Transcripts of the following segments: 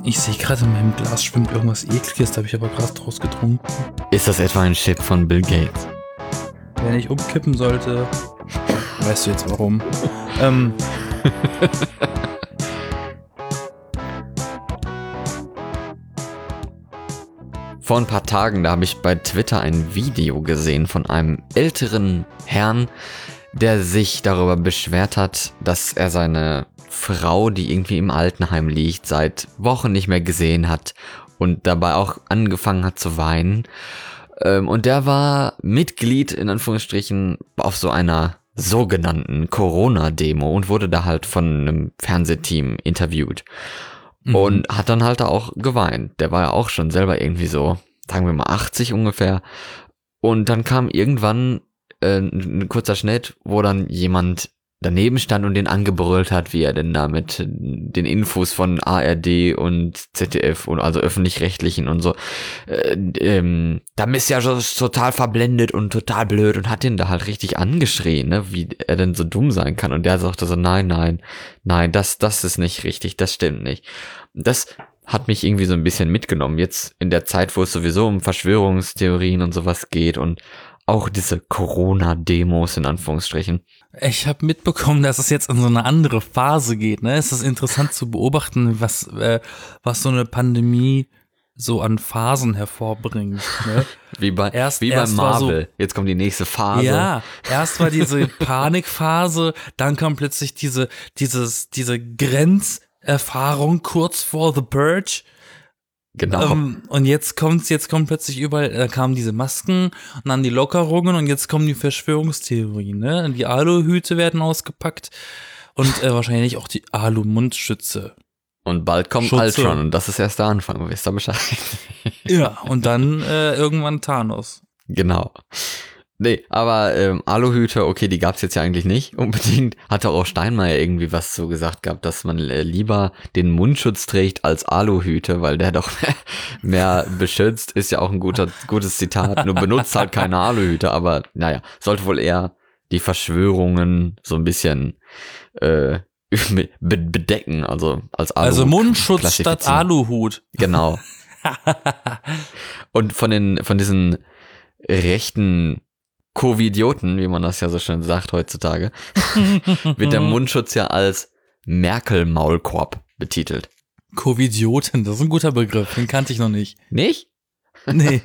Ich sehe gerade, in meinem Glas schwimmt irgendwas Ekliges, da habe ich aber gerade draus getrunken. Ist das etwa ein Chip von Bill Gates? Wenn ich umkippen sollte, weißt du jetzt warum. Vor ein paar Tagen, da habe ich bei Twitter ein Video gesehen von einem älteren Herrn, der sich darüber beschwert hat, dass er seine Frau, die irgendwie im Altenheim liegt, seit Wochen nicht mehr gesehen hat und dabei auch angefangen hat zu weinen. Und der war Mitglied, in Anführungsstrichen, auf so einer sogenannten Corona-Demo und wurde da halt von einem Fernsehteam interviewt. Und hat dann halt auch geweint. Der war ja auch schon selber irgendwie so, sagen wir mal 80 ungefähr. Und dann kam irgendwann ein kurzer Schnitt, wo dann jemand daneben stand und den angebrüllt hat, wie er denn da mit den Infos von ARD und ZDF und also öffentlich-rechtlichen und so, da bist du ja so total verblendet und total blöd und hat den da halt richtig angeschrien, ne, wie er denn so dumm sein kann. Und der sagte so, nein, das ist nicht richtig, das stimmt nicht. Das hat mich irgendwie so ein bisschen mitgenommen, jetzt in der Zeit, wo es sowieso um Verschwörungstheorien und sowas geht und auch diese Corona-Demos in Anführungsstrichen. Ich habe mitbekommen, dass es jetzt in so eine andere Phase geht. Ne? Es ist interessant zu beobachten, was so eine Pandemie so an Phasen hervorbringt. Ne? Wie bei Marvel. So, jetzt kommt die nächste Phase. Ja, erst war diese Panikphase, dann kam plötzlich diese Grenzerfahrung kurz vor The Purge. Genau. Und jetzt kommt plötzlich überall, da kamen diese Masken und dann die Lockerungen und jetzt kommen die Verschwörungstheorien, ne? Die Aluhüte werden ausgepackt und wahrscheinlich auch die Alu-Mundschütze. Und bald kommt Ultron und das ist erst der Anfang, wisst ihr Bescheid? Ja, und dann irgendwann Thanos. Genau. Nee, aber Aluhüte, okay, die gab's jetzt ja eigentlich nicht unbedingt. Hatte auch Steinmeier irgendwie was so gesagt gehabt, dass man lieber den Mundschutz trägt als Aluhüte, weil der doch mehr beschützt. Ist ja auch ein gutes Zitat. Nur benutzt halt keine Aluhüte, aber naja, sollte wohl eher die Verschwörungen so ein bisschen bedecken, also als Aluhut. Also Mundschutz statt Aluhut. Genau. Und von diesen rechten Covidioten, wie man das ja so schön sagt heutzutage, wird der Mundschutz ja als Merkel-Maulkorb betitelt. Covidioten, das ist ein guter Begriff, den kannte ich noch nicht. Nicht? Nee.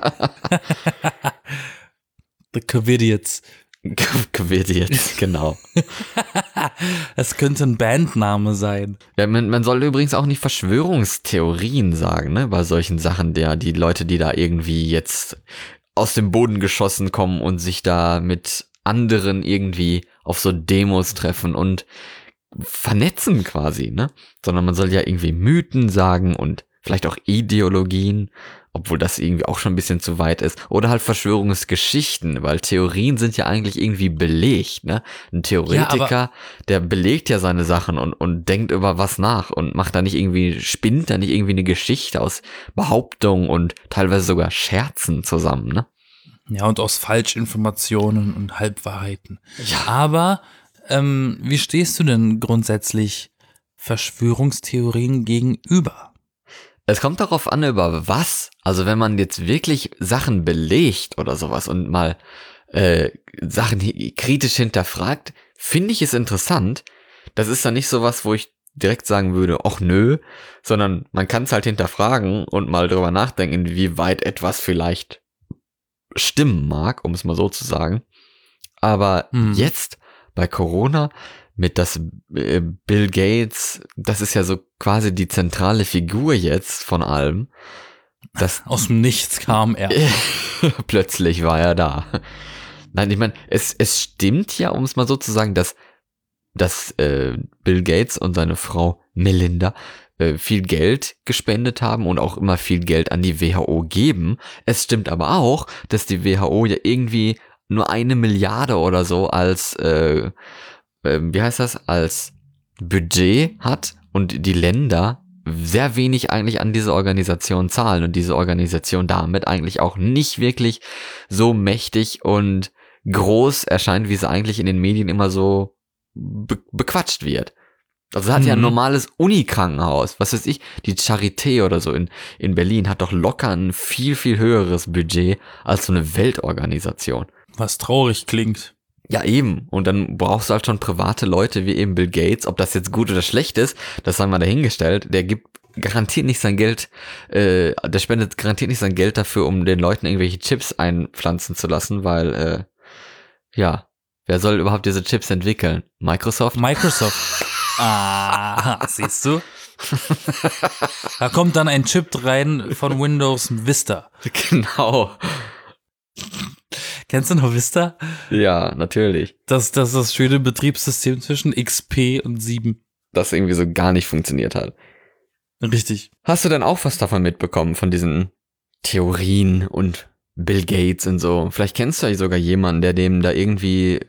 The Covidiots. Covidiots, genau. Es könnte ein Bandname sein. Ja, man soll übrigens auch nicht Verschwörungstheorien sagen, ne, bei solchen Sachen, die Leute, die da irgendwie jetzt aus dem Boden geschossen kommen und sich da mit anderen irgendwie auf so Demos treffen und vernetzen quasi, ne? Sondern man soll ja irgendwie Mythen sagen und vielleicht auch Ideologien, obwohl das irgendwie auch schon ein bisschen zu weit ist. Oder halt Verschwörungsgeschichten, weil Theorien sind ja eigentlich irgendwie belegt, ne? Ein Theoretiker, der belegt ja seine Sachen und denkt über was nach und spinnt da nicht irgendwie eine Geschichte aus Behauptungen und teilweise sogar Scherzen zusammen, ne? Ja, und aus Falschinformationen und Halbwahrheiten. Ja. Aber wie stehst du denn grundsätzlich Verschwörungstheorien gegenüber? Es kommt darauf an, über was. Also wenn man jetzt wirklich Sachen belegt oder sowas und mal Sachen kritisch hinterfragt, finde ich es interessant. Das ist dann nicht sowas, wo ich direkt sagen würde, ach nö, sondern man kann es halt hinterfragen und mal drüber nachdenken, inwieweit etwas vielleicht stimmen mag, um es mal so zu sagen. Aber jetzt bei Corona mit das Bill Gates, das ist ja so quasi die zentrale Figur jetzt von allem. Aus dem Nichts kam er. Plötzlich war er da. Nein, ich meine, es stimmt ja, um es mal so zu sagen, dass Bill Gates und seine Frau Melinda viel Geld gespendet haben und auch immer viel Geld an die WHO geben. Es stimmt aber auch, dass die WHO ja irgendwie nur 1 Milliarde oder so als als Budget hat und die Länder sehr wenig eigentlich an diese Organisation zahlen und diese Organisation damit eigentlich auch nicht wirklich so mächtig und groß erscheint, wie sie eigentlich in den Medien immer so bequatscht wird. Also hat ja ein normales Unikrankenhaus, was weiß ich, die Charité oder so in Berlin hat doch locker ein viel, viel höheres Budget als so eine Weltorganisation. Was traurig klingt. Ja, eben. Und dann brauchst du halt schon private Leute wie eben Bill Gates. Ob das jetzt gut oder schlecht ist, das sei mal dahingestellt. Der gibt garantiert nicht sein Geld, der spendet garantiert nicht sein Geld dafür, um den Leuten irgendwelche Chips einpflanzen zu lassen, weil, wer soll überhaupt diese Chips entwickeln? Microsoft? Ah, siehst du? Da kommt dann ein Chip rein von Windows Vista. Genau. Kennst du noch Vista? Ja, natürlich. Das ist das schöne Betriebssystem zwischen XP und 7. Das irgendwie so gar nicht funktioniert hat. Richtig. Hast du denn auch was davon mitbekommen, von diesen Theorien und Bill Gates und so? Vielleicht kennst du ja sogar jemanden, der dem da irgendwie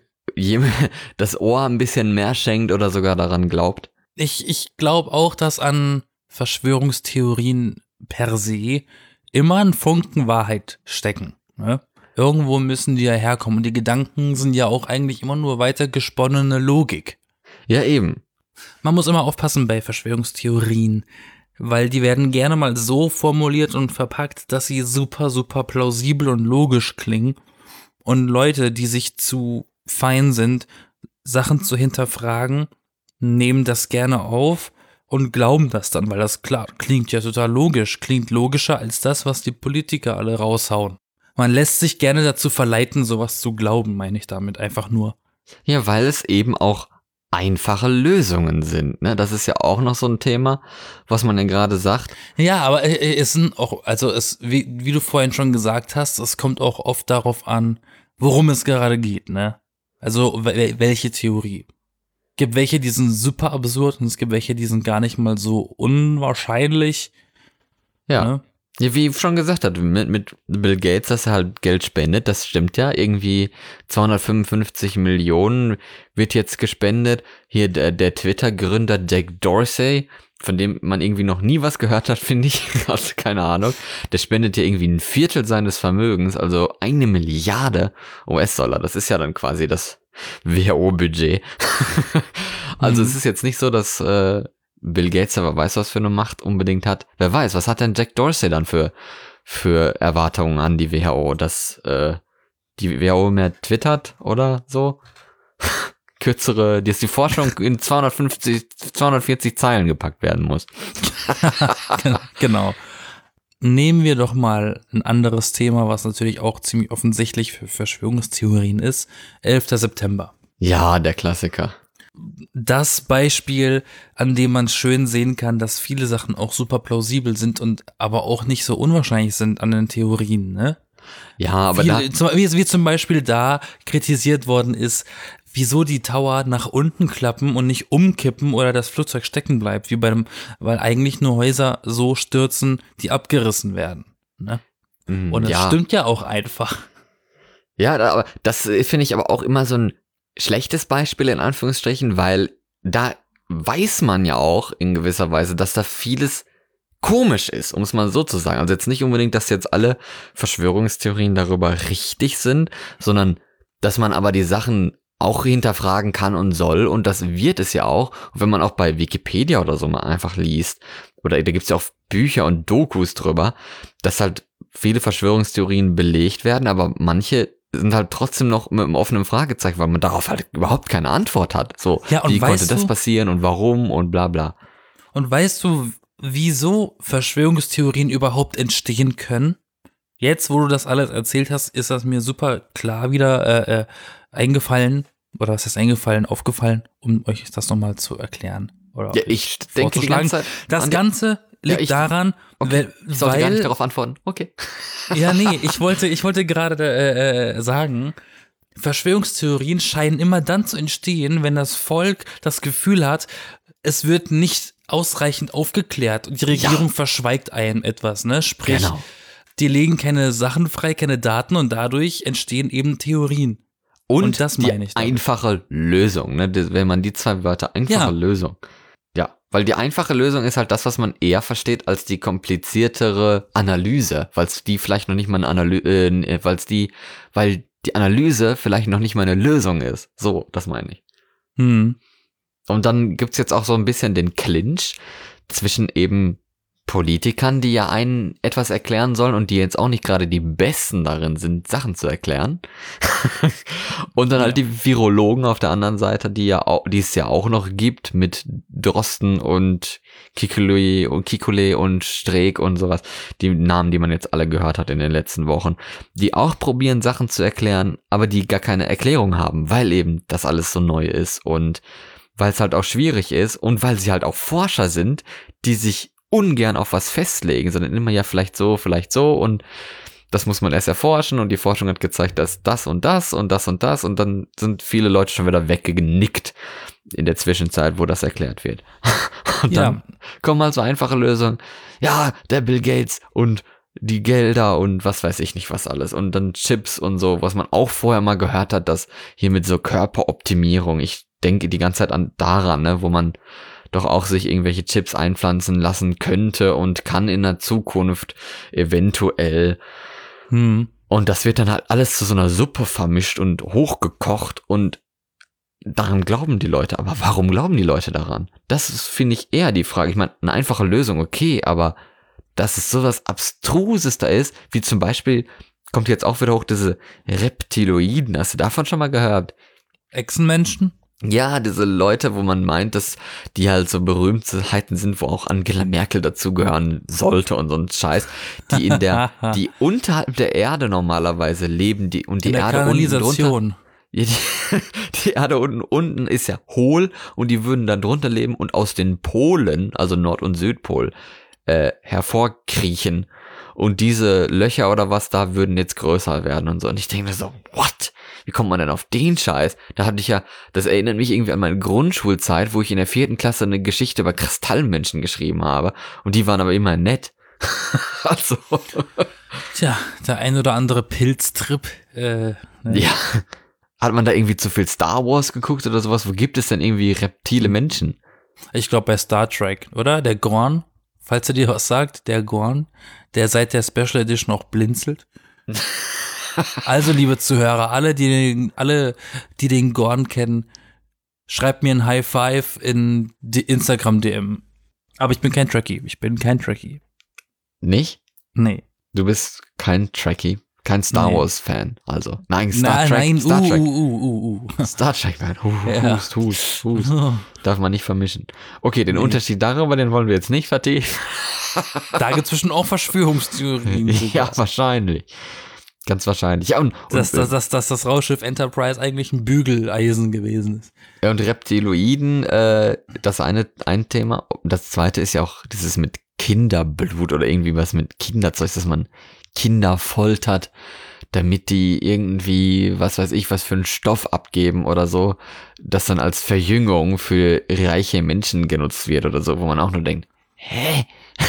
das Ohr ein bisschen mehr schenkt oder sogar daran glaubt. Ich glaube auch, dass an Verschwörungstheorien per se immer ein Funken Wahrheit stecken. Ne? Irgendwo müssen die ja herkommen. Und die Gedanken sind ja auch eigentlich immer nur weiter gesponnene Logik. Ja, eben. Man muss immer aufpassen bei Verschwörungstheorien, weil die werden gerne mal so formuliert und verpackt, dass sie super, super plausibel und logisch klingen. Und Leute, die sich zu fein sind, Sachen zu hinterfragen, nehmen das gerne auf und glauben das dann, weil das klar klingt ja total logisch, klingt logischer als das, was die Politiker alle raushauen. Man lässt sich gerne dazu verleiten, sowas zu glauben, meine ich damit einfach nur. Ja, weil es eben auch einfache Lösungen sind, ne? Das ist ja auch noch so ein Thema, was man ja gerade sagt. Ja, aber es sind auch, also wie du vorhin schon gesagt hast, es kommt auch oft darauf an, worum es gerade geht, ne? Also welche Theorie. Es gibt welche, die sind super absurd und es gibt welche, die sind gar nicht mal so unwahrscheinlich. Ja. Ne? Ja, wie ich schon gesagt hat, mit Bill Gates, dass er halt Geld spendet, das stimmt ja. Irgendwie 255 Millionen wird jetzt gespendet. Hier der Twitter-Gründer Jack Dorsey, von dem man irgendwie noch nie was gehört hat, finde ich. Also keine Ahnung. Der spendet ja irgendwie ein Viertel seines Vermögens, also 1 Milliarde US-Dollar. Das ist ja dann quasi das WHO-Budget. Also es ist jetzt nicht so, dass Bill Gates aber weiß, was für eine Macht unbedingt hat. Wer weiß, was hat denn Jack Dorsey dann für Erwartungen an die WHO, dass die WHO mehr twittert oder so? Dass die Forschung in 240 Zeilen gepackt werden muss. Genau. Nehmen wir doch mal ein anderes Thema, was natürlich auch ziemlich offensichtlich für Verschwörungstheorien ist. 11. September. Ja, der Klassiker. Das Beispiel, an dem man schön sehen kann, dass viele Sachen auch super plausibel sind und aber auch nicht so unwahrscheinlich sind an den Theorien, ne? Ja, aber wie zum Beispiel da kritisiert worden ist, wieso die Tower nach unten klappen und nicht umkippen oder das Flugzeug stecken bleibt, weil eigentlich nur Häuser so stürzen, die abgerissen werden, ne? Und das stimmt ja auch einfach. Ja, aber das finde ich aber auch immer so ein schlechtes Beispiel in Anführungsstrichen, weil da weiß man ja auch in gewisser Weise, dass da vieles komisch ist, um es mal so zu sagen. Also jetzt nicht unbedingt, dass jetzt alle Verschwörungstheorien darüber richtig sind, sondern dass man aber die Sachen auch hinterfragen kann und soll, und das wird es ja auch. Und wenn man auch bei Wikipedia oder so mal einfach liest, oder da gibt's ja auch Bücher und Dokus drüber, dass halt viele Verschwörungstheorien belegt werden, aber manche sind halt trotzdem noch mit einem offenen Fragezeichen, weil man darauf halt überhaupt keine Antwort hat. So, ja, und wie konnte das passieren und warum und bla bla. Und weißt du, wieso Verschwörungstheorien überhaupt entstehen können? Jetzt, wo du das alles erzählt hast, ist das mir super klar wieder eingefallen, oder was ist eingefallen, aufgefallen, um euch das nochmal zu erklären. Oder ja, ich denke die ganze Zeit. Das Ganze liegt daran, okay, ich sollte gar nicht darauf antworten. Okay. Ja, nee, ich wollte gerade sagen, Verschwörungstheorien scheinen immer dann zu entstehen, wenn das Volk das Gefühl hat, es wird nicht ausreichend aufgeklärt und die Regierung verschweigt einem etwas, ne? Sprich, die legen keine Sachen frei, keine Daten, und dadurch entstehen eben Theorien. Und das meine ich damit. Einfache Lösung, ne? Wenn man die zwei Wörter, einfache Lösung. Ja, weil die einfache Lösung ist halt das, was man eher versteht als die kompliziertere Analyse, weil die vielleicht noch nicht mal weil die Analyse vielleicht noch nicht mal eine Lösung ist. So, das meine ich. Und dann gibt's jetzt auch so ein bisschen den Clinch zwischen eben Politikern, die ja einen etwas erklären sollen und die jetzt auch nicht gerade die Besten darin sind, Sachen zu erklären. Und dann halt die Virologen auf der anderen Seite, die es ja auch noch gibt mit Drosten und Kikule und Streeck und sowas. Die Namen, die man jetzt alle gehört hat in den letzten Wochen. Die auch probieren, Sachen zu erklären, aber die gar keine Erklärung haben, weil eben das alles so neu ist und weil es halt auch schwierig ist und weil sie halt auch Forscher sind, die sich ungern auf was festlegen, sondern immer ja vielleicht so und das muss man erst erforschen und die Forschung hat gezeigt, dass das und das und das und das und dann sind viele Leute schon wieder weggenickt in der Zwischenzeit, wo das erklärt wird. Und dann kommen halt so einfache Lösungen. Ja, der Bill Gates und die Gelder und was weiß ich nicht was alles und dann Chips und so, was man auch vorher mal gehört hat, dass hier mit so Körperoptimierung, ich denke die ganze Zeit daran, ne, wo man doch auch sich irgendwelche Chips einpflanzen lassen könnte und kann in der Zukunft eventuell. Und das wird dann halt alles zu so einer Suppe vermischt und hochgekocht und daran glauben die Leute. Aber warum glauben die Leute daran? Das ist, finde ich, eher die Frage. Ich meine, eine einfache Lösung, okay, aber dass es sowas Abstruses da ist, wie zum Beispiel, kommt jetzt auch wieder hoch, diese Reptiloiden. Hast du davon schon mal gehört? Echsenmenschen? Ja, diese Leute, wo man meint, dass die halt so Berühmtheiten sind, wo auch Angela Merkel dazugehören sollte und so ein Scheiß, die unterhalb der Erde normalerweise leben, die Erde unten drunter. Ja, die Erde unten ist ja hohl und die würden dann drunter leben und aus den Polen, also Nord- und Südpol, hervorkriechen. Und diese Löcher oder was da würden jetzt größer werden und so. Und ich denke mir so, what? Wie kommt man denn auf den Scheiß? Das erinnert mich irgendwie an meine Grundschulzeit, wo ich in der 4. Klasse eine Geschichte über Kristallmenschen geschrieben habe. Und die waren aber immer nett. Also. Tja, der ein oder andere Pilztrip. Ne? Ja. Hat man da irgendwie zu viel Star Wars geguckt oder sowas? Wo gibt es denn irgendwie reptile Menschen? Ich glaube bei Star Trek, oder? Der Gorn, falls er dir was sagt, der Gorn, der seit der Special Edition auch blinzelt. Also, liebe Zuhörer, alle, die den Gorn kennen, schreibt mir ein High Five in die Instagram-DM. Aber ich bin kein Trekkie. Nicht? Nee. Du bist kein Trekkie. Kein Star Wars-Fan, also. Nein, Star Trek. Star Trek-Fan. Ja. Hust. Darf man nicht vermischen. Okay, den Unterschied darüber, den wollen wir jetzt nicht vertiefen. Da gibt es bestimmt auch Verschwörungstheorien. Ja, wahrscheinlich. Ganz wahrscheinlich. Ja, dass das Raumschiff Enterprise eigentlich ein Bügeleisen gewesen ist. Ja, und Reptiloiden, das ein Thema. Das zweite ist ja auch dieses mit Kinderblut oder irgendwie was mit Kinderzeug, dass man Kinder foltert, damit die irgendwie, was weiß ich, was für einen Stoff abgeben oder so, das dann als Verjüngung für reiche Menschen genutzt wird oder so, wo man auch nur denkt, hä?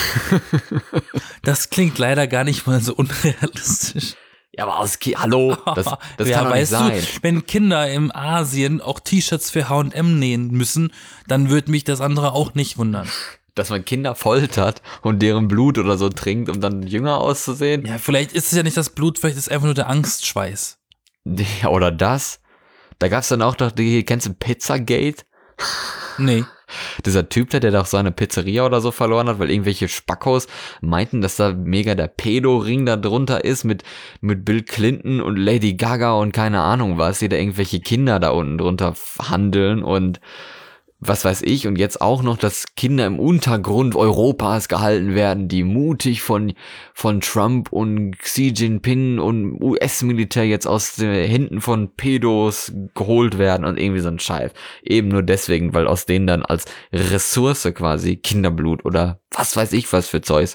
Das klingt leider gar nicht mal so unrealistisch. Ja, aber hallo, das kann doch nicht sein. Wenn Kinder im Asien auch T-Shirts für H&M nähen müssen, dann würde mich das andere auch nicht wundern. Dass man Kinder foltert und deren Blut oder so trinkt, um dann jünger auszusehen. Ja, vielleicht ist es ja nicht das Blut, vielleicht ist es einfach nur der Angstschweiß. Ja, oder das. Da gab's dann auch doch kennst du Pizzagate? Nee. Dieser Typ, der doch seine Pizzeria oder so verloren hat, weil irgendwelche Spackos meinten, dass da mega der Pedo-Ring da drunter ist mit Bill Clinton und Lady Gaga und keine Ahnung was, die da irgendwelche Kinder da unten drunter handeln und was weiß ich, und jetzt auch noch, dass Kinder im Untergrund Europas gehalten werden, die mutig von Trump und Xi Jinping und US-Militär jetzt aus den Händen von Pedos geholt werden und irgendwie so ein Scheiß. Eben nur deswegen, weil aus denen dann als Ressource quasi Kinderblut oder was weiß ich was für Zeugs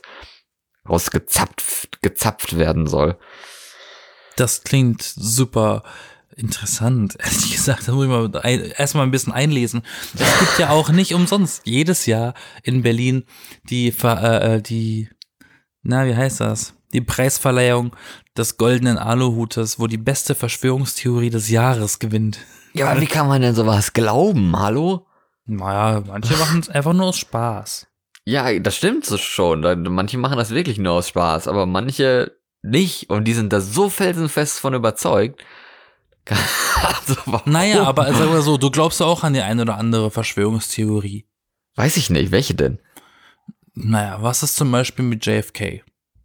gezapft werden soll. Das klingt super interessant, ehrlich gesagt. Da muss ich mal erstmal ein bisschen einlesen. Es gibt ja auch nicht umsonst jedes Jahr in Berlin die Preisverleihung des goldenen Aluhutes, wo die beste Verschwörungstheorie des Jahres gewinnt. Ja, aber wie kann man denn sowas glauben? Hallo? Naja, manche machen es einfach nur aus Spaß. Ja, das stimmt so schon. Manche machen das wirklich nur aus Spaß, aber manche nicht. Und die sind da so felsenfest von überzeugt, Also, warum? Naja, aber sag mal so, du glaubst auch an die eine oder andere Verschwörungstheorie. Weiß ich nicht, welche denn? Naja, was ist zum Beispiel mit JFK?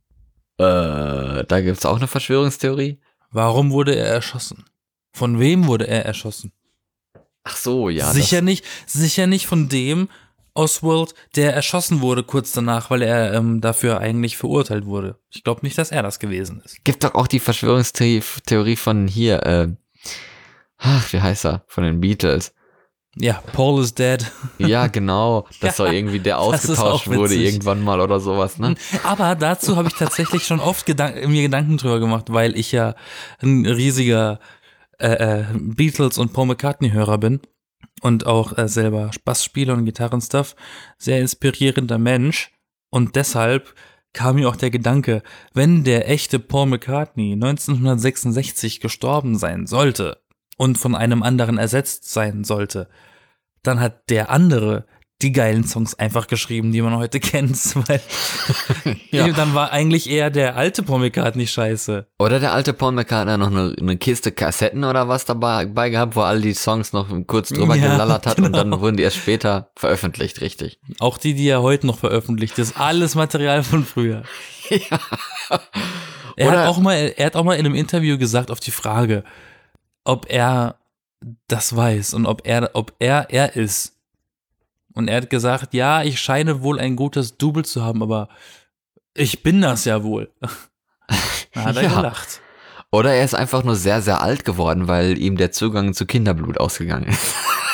Da gibt's auch eine Verschwörungstheorie. Warum wurde er erschossen? Von wem wurde er erschossen? Ach so, ja. Sicher nicht von dem Oswald, der erschossen wurde kurz danach, weil er dafür eigentlich verurteilt wurde. Ich glaube nicht, dass er das gewesen ist. Gibt doch auch die Verschwörungstheorie von hier, wie heißt er? Von den Beatles. Ja, Paul is dead. Ja, genau. Das soll irgendwie der das ist ausgetauscht auch wurde witzig. irgendwann mal oder sowas, ne? Aber dazu habe ich tatsächlich schon oft mir Gedanken drüber gemacht, weil ich ja ein riesiger Beatles und Paul McCartney-Hörer bin und auch selber Bass spiele und Gitarrenstuff. Sehr inspirierender Mensch. Und deshalb kam mir auch der Gedanke, wenn der echte Paul McCartney 1966 gestorben sein sollte und von einem anderen ersetzt sein sollte, dann hat der andere die geilen Songs einfach geschrieben, die man heute kennt, weil dann war eigentlich eher der alte Paul McCartney scheiße. Oder der alte Paul McCartney noch eine Kiste Kassetten oder was dabei gehabt, wo all die Songs noch kurz drüber gelallert hat und dann wurden die erst später veröffentlicht, richtig. Auch die er heute noch veröffentlicht, das ist alles Material von früher. Ja. Er hat auch mal in einem Interview gesagt auf die Frage, ob er das weiß und ob er ist. Und er hat gesagt, ja, ich scheine wohl ein gutes Double zu haben, aber ich bin das ja wohl. Da hat er gelacht. Oder er ist einfach nur sehr, sehr alt geworden, weil ihm der Zugang zu Kinderblut ausgegangen ist.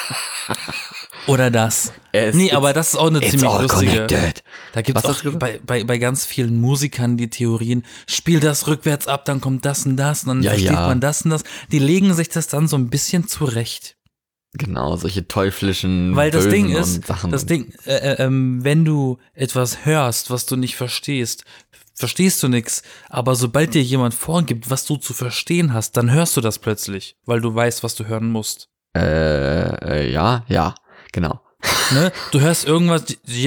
Oder das. Aber das ist auch eine ziemlich lustige. Da gibt es auch bei ganz vielen Musikern die Theorien, spiel das rückwärts ab, dann kommt das und das, und dann versteht man das und das. Die legen sich das dann so ein bisschen zurecht. Genau, solche teuflischen Weil das Bösen Ding ist, und Sachen. wenn du etwas hörst, was du nicht verstehst, verstehst du nichts. Aber sobald dir jemand vorgibt, was du zu verstehen hast, dann hörst du das plötzlich, weil du weißt, was du hören musst. Ja, genau. Ne? Du hörst irgendwas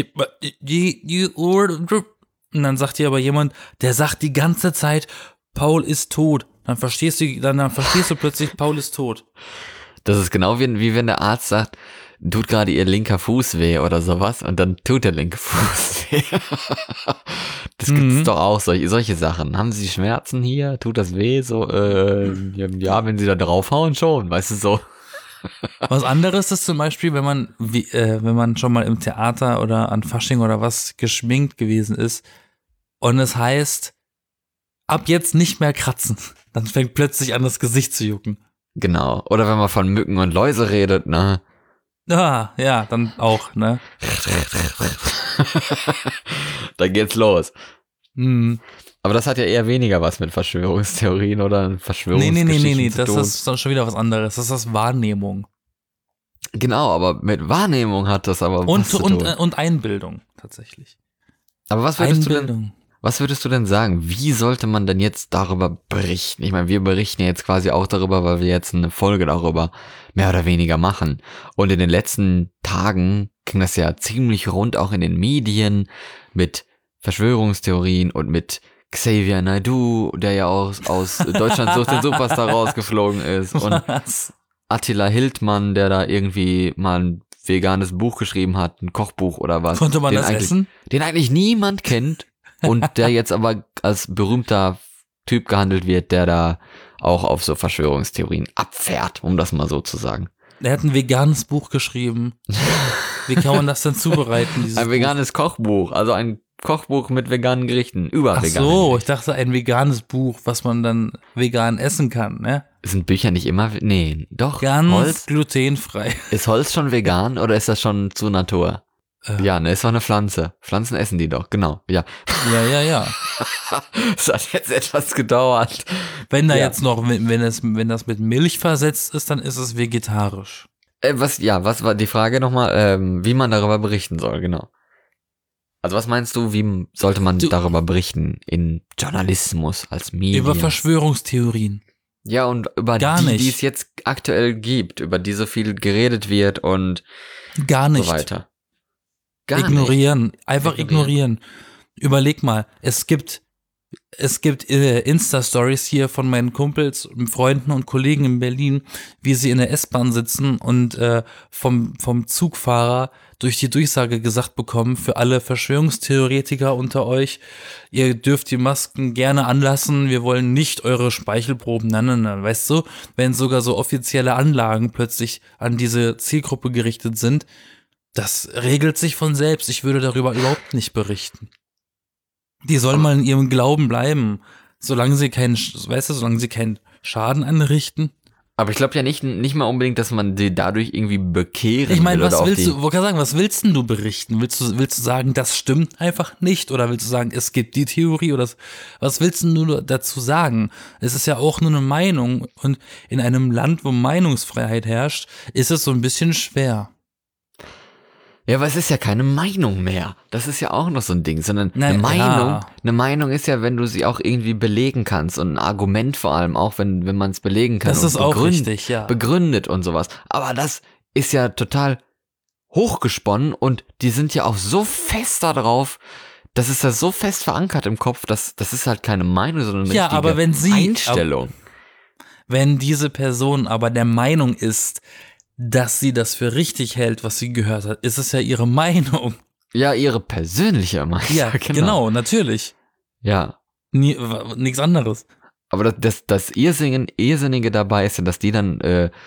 und dann sagt dir aber jemand, der sagt die ganze Zeit, Paul ist tot. Dann verstehst du plötzlich, Paul ist tot. Das ist genau wie wenn der Arzt sagt, tut gerade ihr linker Fuß weh oder sowas und dann tut der linke Fuß weh. Das gibt's doch auch, solche Sachen. Haben Sie Schmerzen hier? Tut das weh? So, ja, wenn Sie da draufhauen schon, weißt du so. Was anderes ist zum Beispiel, wenn man schon mal im Theater oder an Fasching oder was geschminkt gewesen ist und es heißt, ab jetzt nicht mehr kratzen. Dann fängt plötzlich an, das Gesicht zu jucken. Genau. Oder wenn man von Mücken und Läuse redet, ne? Ja, dann auch, ne? Da geht's los. Mhm. Aber das hat ja eher weniger was mit Verschwörungstheorien oder Verschwörungsgeschichten Nee, zu das tun. ist dann schon wieder was anderes. Das ist Wahrnehmung. Genau, aber mit Wahrnehmung hat das aber was zu tun. Und Einbildung, tatsächlich. Aber was würdest du denn sagen? Wie sollte man denn jetzt darüber berichten? Ich meine, wir berichten ja jetzt quasi auch darüber, weil wir jetzt eine Folge darüber mehr oder weniger machen. Und in den letzten Tagen ging das ja ziemlich rund auch in den Medien mit Verschwörungstheorien und mit Xavier Naidoo, der ja aus Deutschland sucht den Superstar rausgeflogen ist. Und Was? Attila Hildmann, der da irgendwie mal ein veganes Buch geschrieben hat, ein Kochbuch oder was. Konnte man das essen? Den eigentlich niemand kennt. Und der jetzt aber als berühmter Typ gehandelt wird, der da auch auf so Verschwörungstheorien abfährt, um das mal so zu sagen. Er hat ein veganes Buch geschrieben. Wie kann man das denn zubereiten, dieses Ein veganes Kochbuch, also ein Kochbuch mit veganen Gerichten, Ach so, ich dachte ein veganes Buch, was man dann vegan essen kann, ne? Sind Bücher nicht immer, nee, doch. Ganz Holz, glutenfrei. ist Holz schon vegan oder ist das schon zu Natur? Ja, ne, ist doch eine Pflanze. Pflanzen essen die doch, genau, ja. Ja. Es hat jetzt etwas gedauert. Wenn das mit Milch versetzt ist, dann ist es vegetarisch. Was war die Frage nochmal, wie man darüber berichten soll, genau. Also was meinst du, wie sollte man darüber berichten in Journalismus, als Medien? Über Verschwörungstheorien. Ja, und über die es jetzt aktuell gibt, über die so viel geredet wird und gar nicht. So weiter. Ignorieren. Einfach ignorieren. Überleg mal, es gibt Es gibt Insta-Stories hier von meinen Kumpels, Freunden und Kollegen in Berlin, wie sie in der S-Bahn sitzen und vom Zugfahrer durch die Durchsage gesagt bekommen, für alle Verschwörungstheoretiker unter euch, ihr dürft die Masken gerne anlassen, wir wollen nicht eure Speichelproben, nein, weißt du, wenn sogar so offizielle Anlagen plötzlich an diese Zielgruppe gerichtet sind, das regelt sich von selbst, ich würde darüber überhaupt nicht berichten. Die sollen mal in ihrem Glauben bleiben, solange sie keinen Schaden anrichten. Aber ich glaube ja nicht mal unbedingt, dass man die dadurch irgendwie bekehren Ich meine, will. was willst denn du berichten? Willst du sagen, das stimmt einfach nicht? Oder willst du sagen, es gibt die Theorie? Oder was willst denn du dazu sagen? Es ist ja auch nur eine Meinung. Und in einem Land, wo Meinungsfreiheit herrscht, ist es so ein bisschen schwer. Ja, aber es ist ja keine Meinung mehr. Das ist ja auch noch so ein Ding, sondern Nein, eine Meinung ist ja, wenn du sie auch irgendwie belegen kannst und ein Argument vor allem auch, wenn man es belegen kann. Das ist auch richtig, ja. Begründet und sowas. Aber das ist ja total hochgesponnen und die sind ja auch so fest da drauf, das ist ja so fest verankert im Kopf, das ist halt keine Meinung, sondern eine richtige aber Einstellung. Wenn diese Person aber der Meinung ist, dass sie das für richtig hält, was sie gehört hat, ist es ja ihre Meinung. Ja, ihre persönliche Meinung. Ja, genau, natürlich. Ja. Nichts anderes. Aber das Irrsinnige dabei ist ja, dass die dann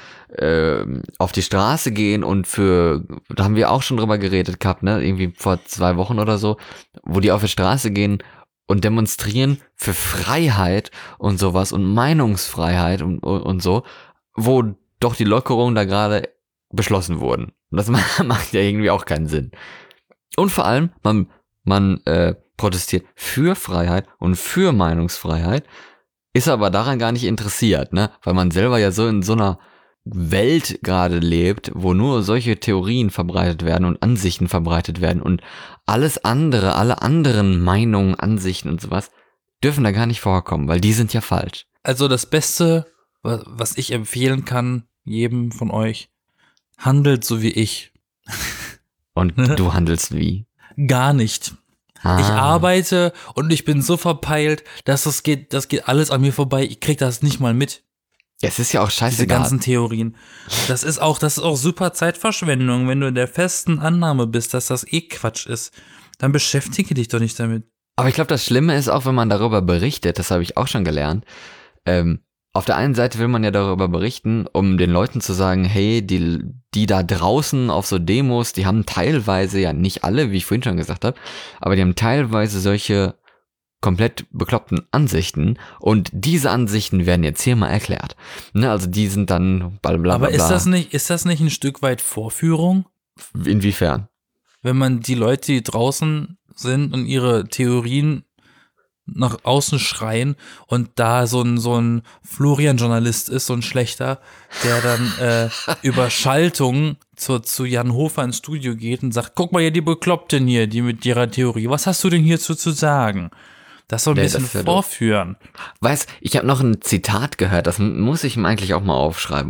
auf die Straße gehen und da haben wir auch schon drüber geredet gehabt, ne, irgendwie vor 2 Wochen oder so, wo die auf die Straße gehen und demonstrieren für Freiheit und sowas und Meinungsfreiheit und so, wo doch die Lockerungen da gerade beschlossen wurden. Und das macht ja irgendwie auch keinen Sinn. Und vor allem, man protestiert für Freiheit und für Meinungsfreiheit, ist aber daran gar nicht interessiert, ne? Weil man selber ja so in so einer Welt gerade lebt, wo nur solche Theorien verbreitet werden und Ansichten verbreitet werden und alles andere, alle anderen Meinungen, Ansichten und sowas, dürfen da gar nicht vorkommen, weil die sind ja falsch. Also das Beste, was ich empfehlen kann, jedem von euch, handelt so wie ich. Und du handelst wie? Gar nicht. Ich arbeite und ich bin so verpeilt, dass das geht alles an mir vorbei. Ich krieg das nicht mal mit. Es ist ja auch scheißegal. Diese ganzen Theorien. Das ist auch super Zeitverschwendung, wenn du in der festen Annahme bist, dass das Quatsch ist. Dann beschäftige dich doch nicht damit. Aber ich glaube, das Schlimme ist auch, wenn man darüber berichtet, das habe ich auch schon gelernt, auf der einen Seite will man ja darüber berichten, um den Leuten zu sagen, hey, die da draußen auf so Demos, die haben teilweise, ja nicht alle, wie ich vorhin schon gesagt habe, aber die haben teilweise solche komplett bekloppten Ansichten und diese Ansichten werden jetzt hier mal erklärt. Ne, also die sind dann blablabla. Aber ist das nicht ein Stück weit Vorführung? Inwiefern? Wenn man die Leute, die draußen sind und ihre Theorien nach außen schreien und da so ein Florian-Journalist ist, so ein schlechter, der dann über Schaltung zu Jan Hofer ins Studio geht und sagt, guck mal hier, die Bekloppten hier, die mit ihrer Theorie, was hast du denn hierzu zu sagen? Das soll ein bisschen vorführen. Weißt, ich habe noch ein Zitat gehört, das muss ich mir eigentlich auch mal aufschreiben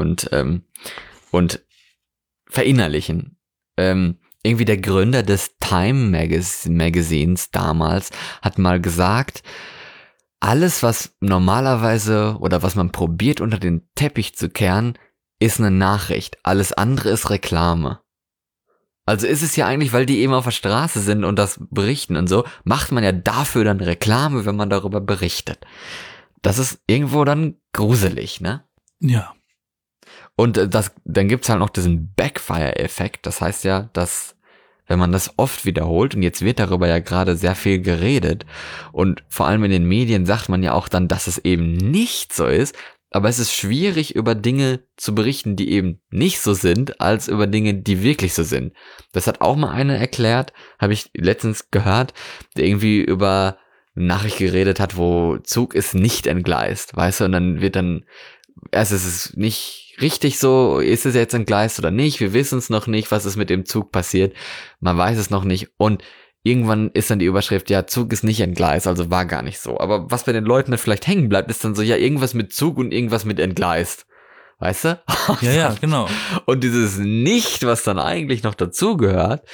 und verinnerlichen. Irgendwie der Gründer des Time Magazins damals hat mal gesagt, alles, was normalerweise oder was man probiert unter den Teppich zu kehren, ist eine Nachricht. Alles andere ist Reklame. Also ist es ja eigentlich, weil die eben auf der Straße sind und das berichten und so, macht man ja dafür dann Reklame, wenn man darüber berichtet. Das ist irgendwo dann gruselig, ne? Ja. Und dann gibt's halt noch diesen Backfire-Effekt. Das heißt ja, dass wenn man das oft wiederholt, und jetzt wird darüber ja gerade sehr viel geredet, und vor allem in den Medien sagt man ja auch dann, dass es eben nicht so ist, aber es ist schwierig, über Dinge zu berichten, die eben nicht so sind, als über Dinge, die wirklich so sind. Das hat auch mal einer erklärt, habe ich letztens gehört, der irgendwie über eine Nachricht geredet hat, wo Zug ist nicht entgleist, weißt du, und dann wird dann, erst ist es nicht richtig so, ist es jetzt entgleist oder nicht, wir wissen es noch nicht, was ist mit dem Zug passiert, man weiß es noch nicht, und irgendwann ist dann die Überschrift, ja, Zug ist nicht entgleist, also war gar nicht so. Aber was bei den Leuten dann vielleicht hängen bleibt, ist dann so, ja, irgendwas mit Zug und irgendwas mit entgleist. Weißt du? Ja, genau. Und dieses Nicht, was dann eigentlich noch dazugehört,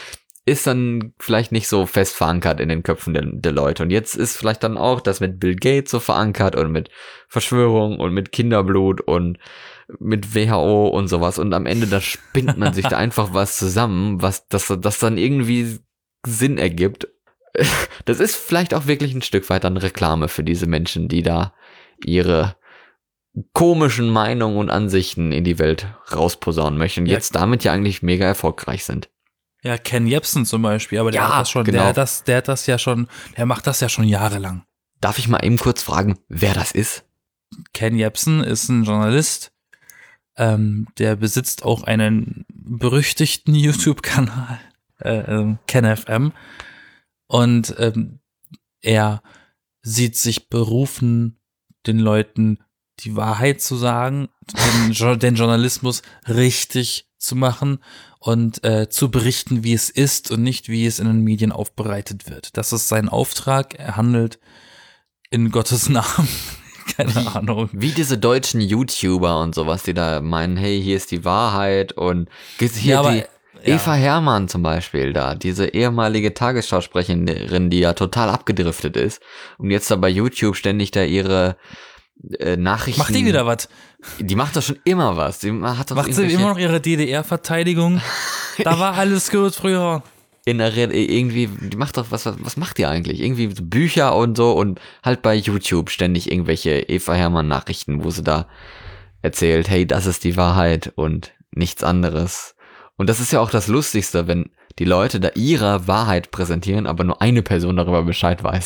ist dann vielleicht nicht so fest verankert in den Köpfen der Leute. Und jetzt ist vielleicht dann auch das mit Bill Gates so verankert und mit Verschwörung und mit Kinderblut und mit WHO und sowas. Und am Ende, da spinnt man sich da einfach was zusammen, das dann irgendwie Sinn ergibt. Das ist vielleicht auch wirklich ein Stück weit dann Reklame für diese Menschen, die da ihre komischen Meinungen und Ansichten in die Welt rausposaunen möchten und jetzt damit ja eigentlich mega erfolgreich sind. Ja, Ken Jebsen zum Beispiel, aber der hat das schon, genau. der macht das ja schon jahrelang. Darf ich mal eben kurz fragen, wer das ist? Ken Jebsen ist ein Journalist, der besitzt auch einen berüchtigten YouTube-Kanal, KenFM, und er sieht sich berufen, den Leuten die Wahrheit zu sagen, den Journalismus richtig zu machen und zu berichten, wie es ist und nicht, wie es in den Medien aufbereitet wird. Das ist sein Auftrag. Er handelt in Gottes Namen. Keine Ahnung. Wie diese deutschen YouTuber und sowas, die da meinen, hey, hier ist die Wahrheit und hier Eva Herrmann zum Beispiel da, diese ehemalige Tagesschausprecherin, die ja total abgedriftet ist und jetzt da bei YouTube ständig da ihre Nachrichten. Macht die wieder was? Die macht doch schon immer was. Macht sie immer noch ihre DDR-Verteidigung? Da war alles gut früher. In der Rede irgendwie, die macht doch, was macht die eigentlich? Irgendwie so Bücher und so und halt bei YouTube ständig irgendwelche Eva Herrmann Nachrichten, wo sie da erzählt, hey, das ist die Wahrheit und nichts anderes. Und das ist ja auch das Lustigste, wenn die Leute da ihre Wahrheit präsentieren, aber nur eine Person darüber Bescheid weiß.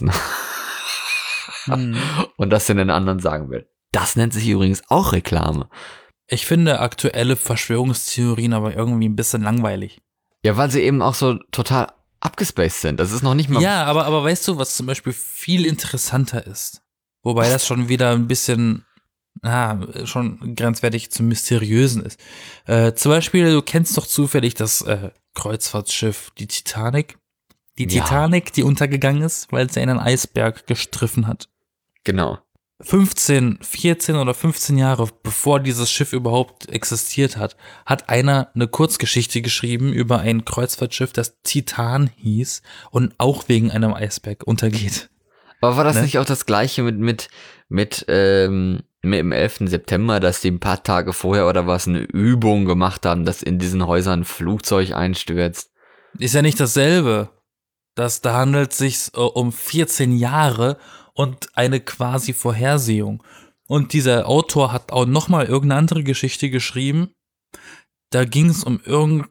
Und das den anderen sagen will. Das nennt sich übrigens auch Reklame. Ich finde aktuelle Verschwörungstheorien aber irgendwie ein bisschen langweilig. Ja, weil sie eben auch so total abgespaced sind. Das ist noch nicht mal... Ja, aber weißt du, was zum Beispiel viel interessanter ist? Wobei das schon wieder ein bisschen, schon grenzwertig zum Mysteriösen ist. Zum Beispiel, du kennst doch zufällig das Kreuzfahrtschiff, die Titanic. Die Titanic, die untergegangen ist, weil sie in einen Eisberg gestriffen hat. Genau. 14 oder 15 Jahre bevor dieses Schiff überhaupt existiert hat, hat einer eine Kurzgeschichte geschrieben über ein Kreuzfahrtschiff, das Titan hieß und auch wegen einem Eisberg untergeht. Aber war das nicht auch das Gleiche mit dem 11. September, dass die ein paar Tage vorher oder was eine Übung gemacht haben, dass in diesen Häusern ein Flugzeug einstürzt? Ist ja nicht dasselbe. Da handelt es sich um 14 Jahre und eine quasi Vorhersehung. Und dieser Autor hat auch nochmal irgendeine andere Geschichte geschrieben. Da ging es um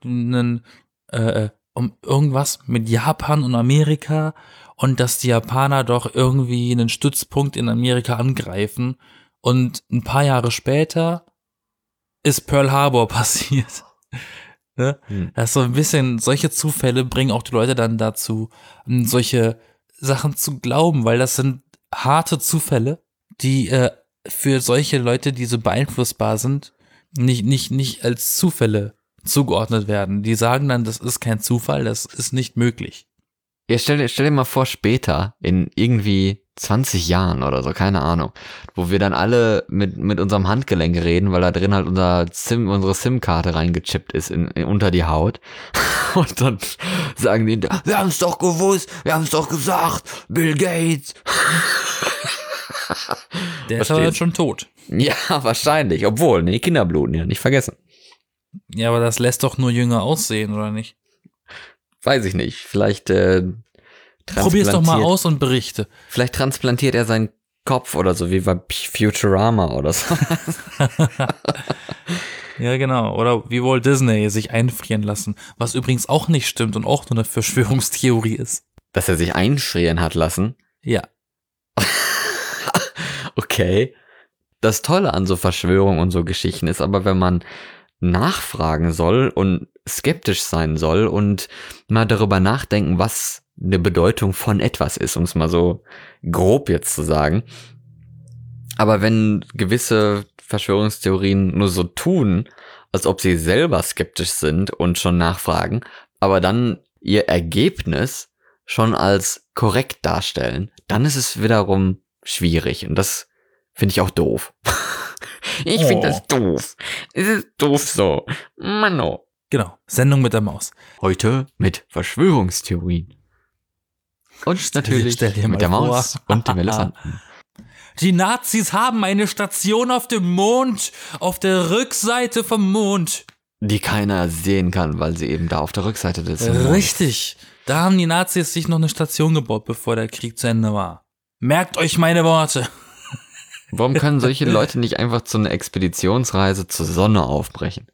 irgendwas mit Japan und Amerika und dass die Japaner doch irgendwie einen Stützpunkt in Amerika angreifen. Und ein paar Jahre später ist Pearl Harbor passiert. Ne? Das ist so ein bisschen, solche Zufälle bringen auch die Leute dann dazu, solche Sachen zu glauben, weil das sind harte Zufälle, die für solche Leute, die so beeinflussbar sind, nicht als Zufälle zugeordnet werden. Die sagen dann, das ist kein Zufall, das ist nicht möglich. Ja, stell dir mal vor, später, in irgendwie 20 Jahren oder so, keine Ahnung, wo wir dann alle mit unserem Handgelenk reden, weil da drin halt unsere SIM-Karte reingechippt ist unter die Haut. Und dann sagen die, wir haben es doch gewusst, wir haben es doch gesagt, Bill Gates. Der ist aber jetzt schon tot. Ja, wahrscheinlich, obwohl, Kinderblut, ja, nicht vergessen. Ja, aber das lässt doch nur jünger aussehen, oder nicht? Weiß ich nicht, vielleicht probier's doch mal aus und berichte. Vielleicht transplantiert er seinen Kopf oder so, wie bei Futurama oder so. Ja, genau. Oder wie Walt Disney sich einfrieren lassen. Was übrigens auch nicht stimmt und auch nur eine Verschwörungstheorie ist. Dass er sich einfrieren hat lassen? Ja. Okay. Das Tolle an so Verschwörungen und so Geschichten ist aber, wenn man nachfragen soll und skeptisch sein soll und mal darüber nachdenken, was eine Bedeutung von etwas ist, um es mal so grob jetzt zu sagen. Aber wenn gewisse Verschwörungstheorien nur so tun, als ob sie selber skeptisch sind und schon nachfragen, aber dann ihr Ergebnis schon als korrekt darstellen, dann ist es wiederum schwierig und das finde ich auch doof. Ich finde das doof. Es ist doof so. Mano. Genau, Sendung mit der Maus. Heute mit Verschwörungstheorien. Und natürlich Stell dir mal mit der vor. Maus und dem Elefanten. Die Nazis haben eine Station auf dem Mond, auf der Rückseite vom Mond. Die keiner sehen kann, weil sie eben da auf der Rückseite des Mondes. Richtig. Da haben die Nazis sich noch eine Station gebaut, bevor der Krieg zu Ende war. Merkt euch meine Worte. Warum können solche Leute nicht einfach zu einer Expeditionsreise zur Sonne aufbrechen?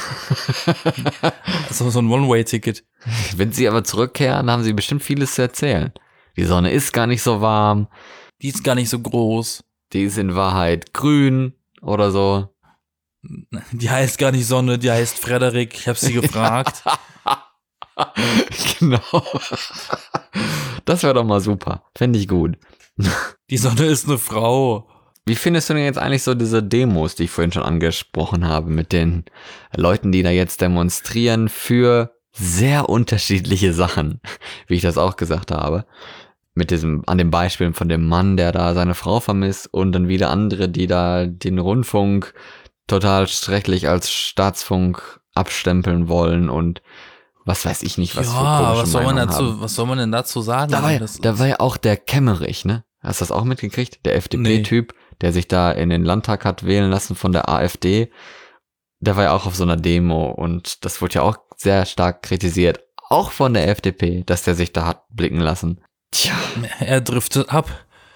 So ein One-Way-Ticket. Wenn sie aber zurückkehren, haben sie bestimmt vieles zu erzählen. Die Sonne ist gar nicht so warm, Die ist gar nicht so groß. die ist in Wahrheit grün oder so. Die heißt gar nicht Sonne, die heißt Frederik. Ich habe sie gefragt. Genau. Das wäre doch mal super. Fände ich gut. Die Sonne ist eine Frau. Wie findest du denn jetzt eigentlich so diese Demos, die ich vorhin schon angesprochen habe, mit den Leuten, die da jetzt demonstrieren für sehr unterschiedliche Sachen, wie ich das auch gesagt habe? Mit an dem Beispiel von dem Mann, der da seine Frau vermisst und dann wieder andere, die da den Rundfunk total schrecklich als Staatsfunk abstempeln wollen und was weiß ich nicht, was für komische Meinungen haben. Was soll man denn dazu sagen? Da war ja auch der Kemmerich, ne? Hast du das auch mitgekriegt? Der FDP-Typ, der sich da in den Landtag hat wählen lassen von der AfD. Der war ja auch auf so einer Demo und das wurde ja auch sehr stark kritisiert. Auch von der FDP, dass der sich da hat blicken lassen. Tja. Er driftet ab.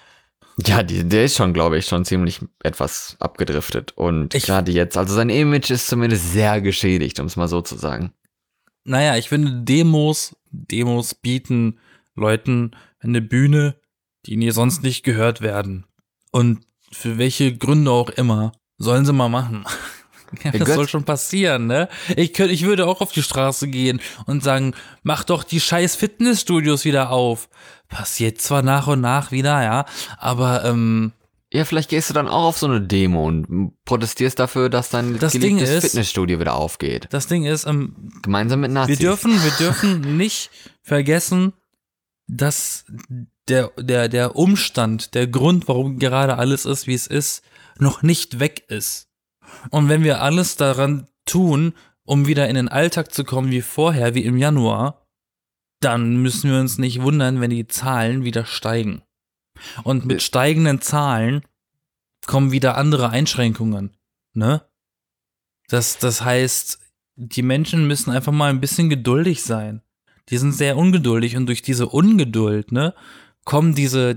Ja, der ist schon, glaube ich, schon ziemlich etwas abgedriftet. Und gerade jetzt, also sein Image ist zumindest sehr geschädigt, um es mal so zu sagen. Naja, ich finde, Demos bieten Leuten eine Bühne, die nie sonst nicht gehört werden. Und für welche Gründe auch immer, sollen sie mal machen. Ja, das soll schon passieren, ne? Ich würde auch auf die Straße gehen und sagen, mach doch die scheiß Fitnessstudios wieder auf. Passiert zwar nach und nach wieder, ja, aber ja, vielleicht gehst du dann auch auf so eine Demo und protestierst dafür, dass dein geliebtes Fitnessstudio wieder aufgeht. Das Ding ist, gemeinsam mit Nazis. Wir dürfen nicht vergessen, dass der Umstand, der Grund, warum gerade alles ist, wie es ist, noch nicht weg ist. Und wenn wir alles daran tun, um wieder in den Alltag zu kommen wie vorher, wie im Januar, dann müssen wir uns nicht wundern, wenn die Zahlen wieder steigen. Und mit steigenden Zahlen kommen wieder andere Einschränkungen, ne? Das heißt, die Menschen müssen einfach mal ein bisschen geduldig sein. Die sind sehr ungeduldig und durch diese Ungeduld, ne, kommen diese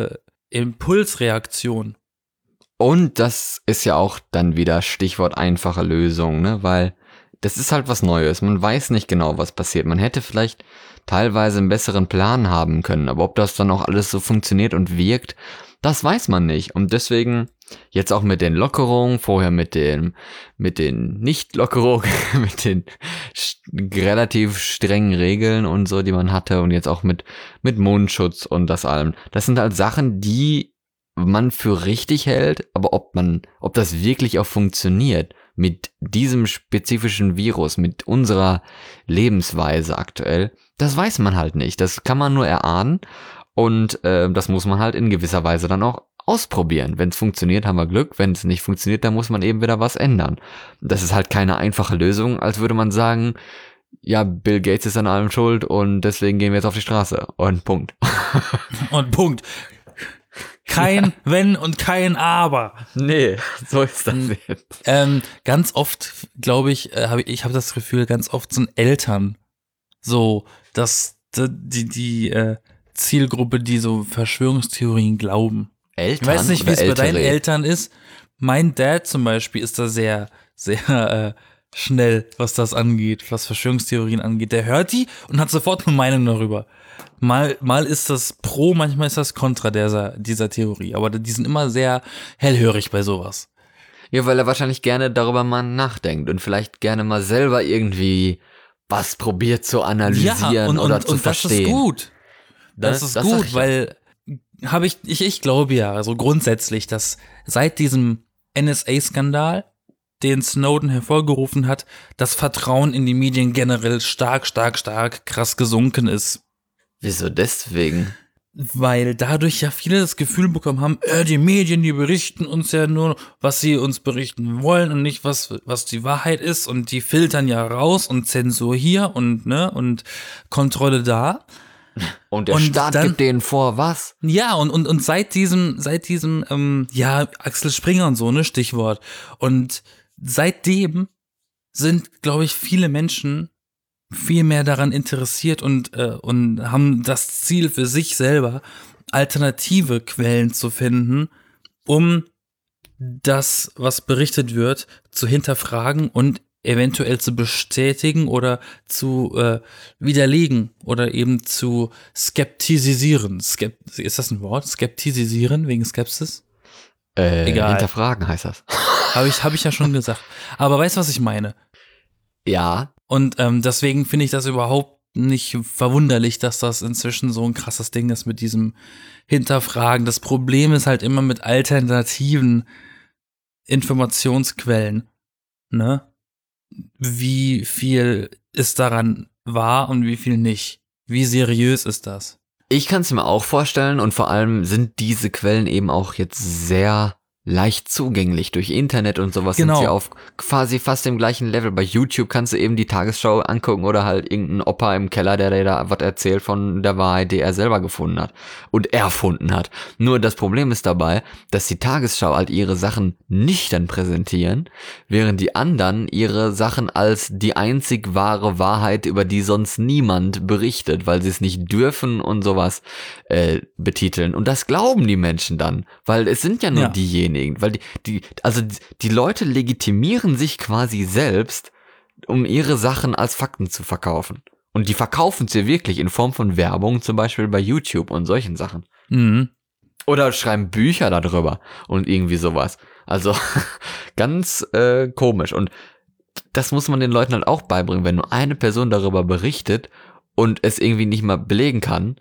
Impulsreaktionen. Und das ist ja auch dann wieder Stichwort einfache Lösung, ne, weil das ist halt was Neues. Man weiß nicht genau, was passiert. Man hätte vielleicht teilweise einen besseren Plan haben können, aber ob das dann auch alles so funktioniert und wirkt, das weiß man nicht. Und deswegen jetzt auch mit den Lockerungen, vorher mit den Nicht-Lockerungen, mit den relativ strengen Regeln und so, die man hatte und jetzt auch mit Mundschutz und das allem. Das sind halt Sachen, die man für richtig hält, aber ob das wirklich auch funktioniert mit diesem spezifischen Virus, mit unserer Lebensweise aktuell, das weiß man halt nicht. Das kann man nur erahnen und das muss man halt in gewisser Weise dann auch ausprobieren. Wenn es funktioniert, haben wir Glück. Wenn es nicht funktioniert, dann muss man eben wieder was ändern. Das ist halt keine einfache Lösung, als würde man sagen, ja, Bill Gates ist an allem schuld und deswegen gehen wir jetzt auf die Straße. Und Punkt. Und Punkt. Kein Wenn und kein Aber. Nee, so ist das jetzt. Ganz oft, glaube ich, habe das Gefühl, ganz oft sind Eltern so, dass die Zielgruppe, die so Verschwörungstheorien glauben. Eltern? Ich weiß nicht, wie es bei Ältere? deinen Eltern ist. Mein Dad zum Beispiel ist da sehr, sehr schnell, was das angeht, was Verschwörungstheorien angeht. Der hört die und hat sofort eine Meinung darüber. Mal ist das pro, manchmal ist das kontra dieser Theorie. Aber die sind immer sehr hellhörig bei sowas. Ja, weil er wahrscheinlich gerne darüber mal nachdenkt und vielleicht gerne mal selber irgendwie was probiert zu analysieren oder zu verstehen. Das ist gut. Das ist gut, weil ich glaube ja, also grundsätzlich, dass seit diesem NSA-Skandal, den Snowden hervorgerufen hat, das Vertrauen in die Medien generell stark krass gesunken ist. Wieso deswegen? weil dadurch ja viele das Gefühl bekommen haben, die Medien, die berichten uns ja nur, was sie uns berichten wollen und nicht, was die Wahrheit ist, und die filtern ja raus und Zensur hier und Kontrolle da. Und der Staat gibt denen vor, was? Ja, und seit diesem, Axel Springer und so, ne, Stichwort. Und seitdem sind, glaube ich, viele Menschen viel mehr daran interessiert und haben das Ziel für sich selber, alternative Quellen zu finden, um das, was berichtet wird, zu hinterfragen und eventuell zu bestätigen oder zu widerlegen oder eben zu skeptisieren. Ist das ein Wort? Skeptisieren wegen Skepsis? Egal. Hinterfragen heißt das. Hab ich ja schon gesagt. Aber weißt du, was ich meine? Ja. Und deswegen finde ich das überhaupt nicht verwunderlich, dass das inzwischen so ein krasses Ding ist mit diesem Hinterfragen. Das Problem ist halt immer mit alternativen Informationsquellen, ne? Wie viel ist daran wahr und wie viel nicht? Wie seriös ist das? Ich kann es mir auch vorstellen, und vor allem sind diese Quellen eben auch jetzt sehr leicht zugänglich durch Internet und sowas. Genau. Sind sie auf quasi fast dem gleichen Level. Bei YouTube kannst du eben die Tagesschau angucken oder halt irgendeinen Opa im Keller, der dir da was erzählt von der Wahrheit, die er selber gefunden hat und erfunden hat. Nur das Problem ist dabei, dass die Tagesschau halt ihre Sachen nüchtern präsentieren, während die anderen ihre Sachen als die einzig wahre Wahrheit, über die sonst niemand berichtet, weil sie es nicht dürfen und sowas betiteln. Und das glauben die Menschen dann, weil es sind ja nur diejenigen, weil die Leute legitimieren sich quasi selbst, um ihre Sachen als Fakten zu verkaufen. Und die verkaufen sie wirklich in Form von Werbung, zum Beispiel bei YouTube und solchen Sachen. Mhm. Oder schreiben Bücher darüber und irgendwie sowas. Also ganz komisch. Und das muss man den Leuten halt auch beibringen. Wenn nur eine Person darüber berichtet und es irgendwie nicht mal belegen kann,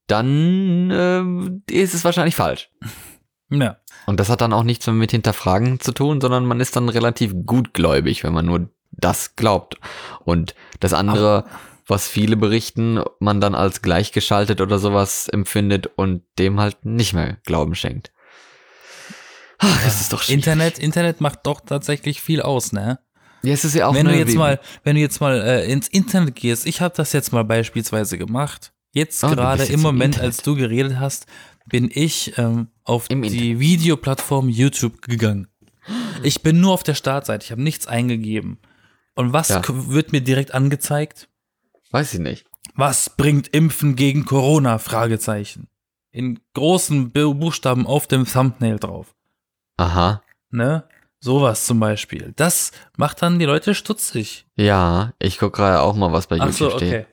dann ist es wahrscheinlich falsch. Ja. Und das hat dann auch nichts mehr mit Hinterfragen zu tun, sondern man ist dann relativ gutgläubig, wenn man nur das glaubt. Und das andere, was viele berichten, man dann als gleichgeschaltet oder sowas empfindet und dem halt nicht mehr Glauben schenkt. Ach, das ist doch schwierig. Internet macht doch tatsächlich viel aus, ne? Ja, es ist ja auch wenn du jetzt mal ins Internet gehst, ich habe das jetzt mal beispielsweise gemacht. Jetzt gerade im Moment, als du geredet hast, bin ich auf die Videoplattform YouTube gegangen. Ich bin nur auf der Startseite, ich habe nichts eingegeben. Und was wird mir direkt angezeigt? Weiß ich nicht. Was bringt Impfen gegen Corona? Fragezeichen. In großen Buchstaben auf dem Thumbnail drauf. Aha. Ne? Sowas zum Beispiel. Das macht dann die Leute stutzig. Ja, ich gucke gerade auch mal, was bei YouTube steht.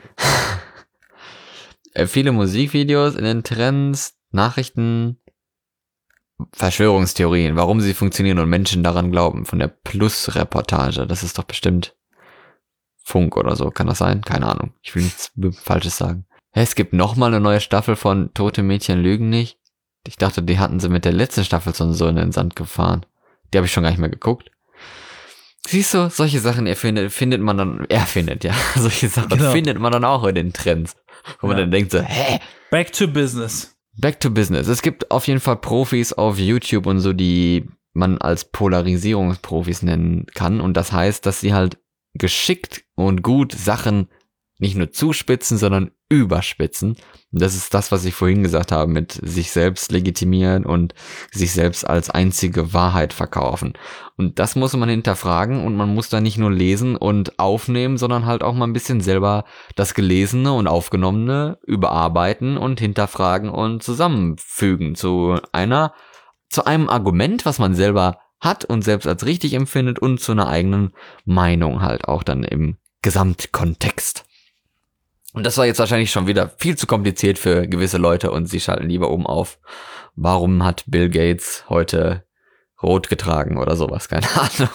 Viele Musikvideos in den Trends, Nachrichten, Verschwörungstheorien, warum sie funktionieren und Menschen daran glauben, von der Plus-Reportage. Das ist doch bestimmt Funk oder so, kann das sein? Keine Ahnung, ich will nichts Falsches sagen. Es gibt nochmal eine neue Staffel von Tote Mädchen lügen nicht. Ich dachte, die hatten sie mit der letzten Staffel so in den Sand gefahren. Die habe ich schon gar nicht mehr geguckt. Siehst du, solche Sachen findet man dann, solche Sachen findet man dann auch in den Trends. Wo man dann denkt so, Back to business. Back to business. Es gibt auf jeden Fall Profis auf YouTube und so, die man als Polarisierungsprofis nennen kann. Und das heißt, dass sie halt geschickt und gut Sachen nicht nur zuspitzen, sondern überspitzen. Und das ist das, was ich vorhin gesagt habe, mit sich selbst legitimieren und sich selbst als einzige Wahrheit verkaufen. Und das muss man hinterfragen und man muss da nicht nur lesen und aufnehmen, sondern halt auch mal ein bisschen selber das Gelesene und Aufgenommene überarbeiten und hinterfragen und zusammenfügen zu einem Argument, was man selber hat und selbst als richtig empfindet und zu einer eigenen Meinung halt auch dann im Gesamtkontext. Und das war jetzt wahrscheinlich schon wieder viel zu kompliziert für gewisse Leute und sie schalten lieber oben auf. Warum hat Bill Gates heute rot getragen oder sowas? Keine Ahnung.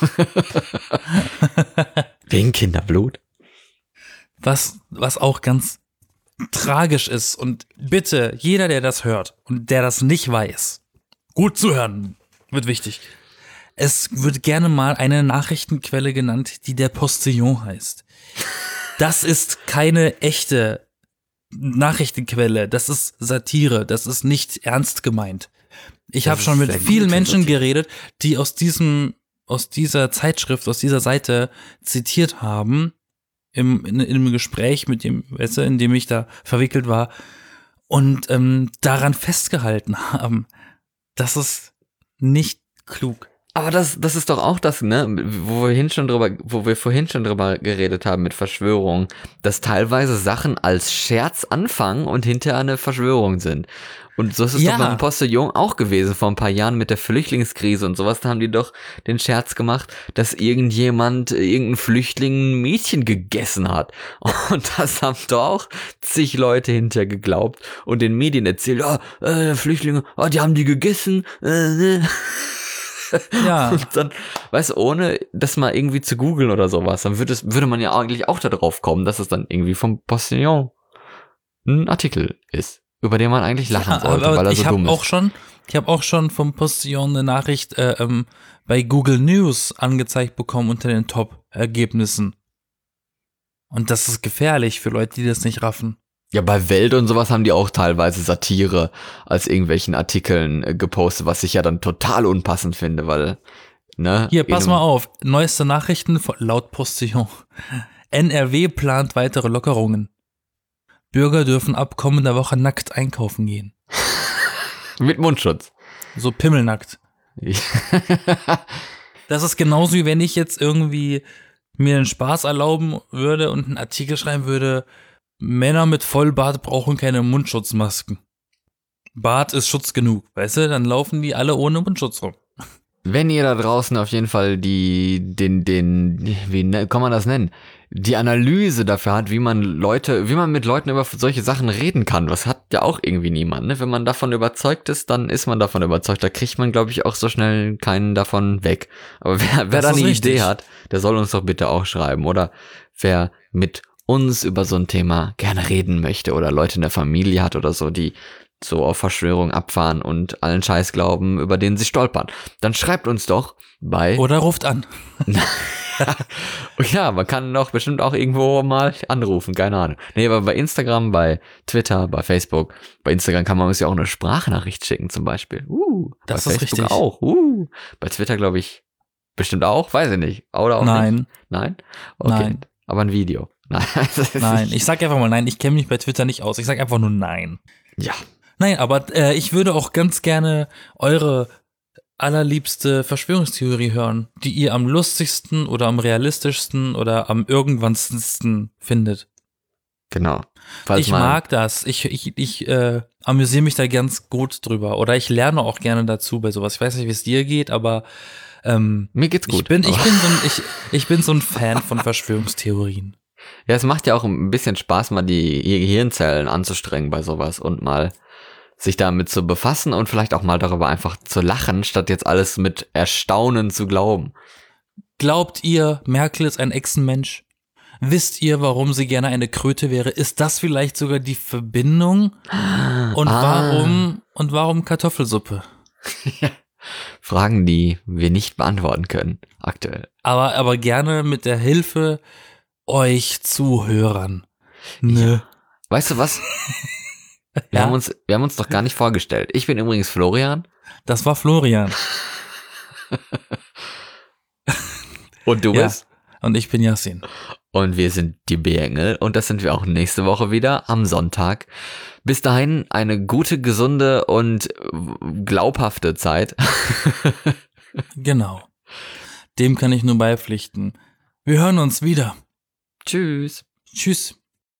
Wegen Kinderblut? Was auch ganz tragisch ist, und bitte, jeder, der das hört und der das nicht weiß, gut zuhören, wird wichtig. Es wird gerne mal eine Nachrichtenquelle genannt, die der Postillon heißt. Das ist keine echte Nachrichtenquelle, das ist Satire, das ist nicht ernst gemeint. Ich habe schon mit sehr vielen gute Menschen Satire. geredet, die aus dieser Zeitschrift, aus dieser Seite zitiert haben, in einem Gespräch mit dem, weißt du, in dem ich da verwickelt war und daran festgehalten haben. Das ist nicht klug. Aber das ist doch auch das, ne, wo wir vorhin schon drüber geredet haben mit Verschwörung, dass teilweise Sachen als Scherz anfangen und hinterher eine Verschwörung sind. Und so ist es Ja. doch beim Postillon auch gewesen vor ein paar Jahren mit der Flüchtlingskrise und sowas. Da haben die doch den Scherz gemacht, dass irgendein Flüchtling ein Mädchen gegessen hat. Und das haben doch auch zig Leute hinterher geglaubt und den Medien erzählt, Flüchtlinge, die haben die gegessen. Ja. Und dann, weißt du, ohne das mal irgendwie zu googeln oder sowas, dann würde man ja eigentlich auch da drauf kommen, dass es dann irgendwie vom Postillon ein Artikel ist, über den man eigentlich lachen sollte, weil er so dumm ist. Ich habe auch schon vom Postillon eine Nachricht bei Google News angezeigt bekommen unter den Top-Ergebnissen. Und das ist gefährlich für Leute, die das nicht raffen. Ja, bei Welt und sowas haben die auch teilweise Satire als irgendwelchen Artikeln gepostet, was ich ja dann total unpassend finde, weil, ne? Hier, pass mal auf. Neueste Nachrichten laut Postillon. NRW plant weitere Lockerungen. Bürger dürfen ab kommender Woche nackt einkaufen gehen. Mit Mundschutz. So pimmelnackt. Das ist genauso wie wenn ich jetzt irgendwie mir einen Spaß erlauben würde und einen Artikel schreiben würde, Männer mit Vollbart brauchen keine Mundschutzmasken. Bart ist Schutz genug, weißt du? Dann laufen die alle ohne Mundschutz rum. Wenn ihr da draußen auf jeden Fall wie kann man das nennen? Die Analyse dafür hat, wie man mit Leuten über solche Sachen reden kann. Was hat ja auch irgendwie niemand, ne? Wenn man davon überzeugt ist, dann ist man davon überzeugt. Da kriegt man, glaube ich, auch so schnell keinen davon weg. Aber wer da eine Idee hat, der soll uns doch bitte auch schreiben. Oder wer mit uns über so ein Thema gerne reden möchte oder Leute in der Familie hat oder so, die so auf Verschwörung abfahren und allen Scheiß glauben, über den sie stolpern. Dann schreibt uns doch bei... Oder ruft an. Ja, man kann doch bestimmt auch irgendwo mal anrufen, keine Ahnung. Nee, aber bei Instagram, bei Twitter, bei Facebook, bei Instagram kann man uns ja auch eine Sprachnachricht schicken zum Beispiel. Das bei ist Facebook richtig. auch. Bei Twitter glaube ich bestimmt auch, weiß ich nicht. Oder auch Nein. nicht? Nein? Okay. Nein. Aber ein Video. Nein. Nein, ich sag einfach mal nein. Ich kenne mich bei Twitter nicht aus. Ich sag einfach nur nein. Ja. Nein, aber ich würde auch ganz gerne eure allerliebste Verschwörungstheorie hören, die ihr am lustigsten oder am realistischsten oder am irgendwannsten findet. Genau. Ich mag das. Ich amüsiere mich da ganz gut drüber. Oder ich lerne auch gerne dazu bei sowas. Ich weiß nicht, wie es dir geht, aber mir geht's gut. Ich bin so ein Fan von Verschwörungstheorien. Ja, es macht ja auch ein bisschen Spaß, mal die Gehirnzellen anzustrengen bei sowas und mal sich damit zu befassen und vielleicht auch mal darüber einfach zu lachen, statt jetzt alles mit Erstaunen zu glauben. Glaubt ihr, Merkel ist ein Echsenmensch? Wisst ihr, warum sie gerne eine Kröte wäre? Ist das vielleicht sogar die Verbindung? Und warum Kartoffelsuppe? Fragen, die wir nicht beantworten können, aktuell. Aber gerne mit der Hilfe euch Zuhörern. Ne? Ja. Weißt du was? Wir haben uns doch gar nicht vorgestellt. Ich bin übrigens Florian. Das war Florian. Und du bist? Und ich bin Yassin. Und wir sind die B-Engel und das sind wir auch nächste Woche wieder am Sonntag. Bis dahin eine gute, gesunde und glaubhafte Zeit. Genau. Dem kann ich nur beipflichten. Wir hören uns wieder. Tschüss. Tschüss.